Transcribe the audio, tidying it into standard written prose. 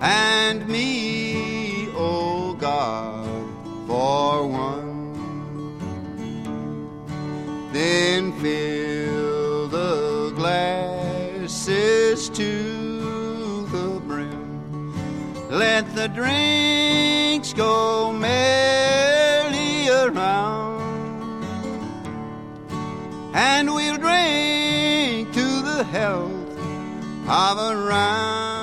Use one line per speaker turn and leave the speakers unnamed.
and me, oh God, for one. Then fill the glasses to the brim. Let the drinks go merrily around, and we'll drink to the health of a round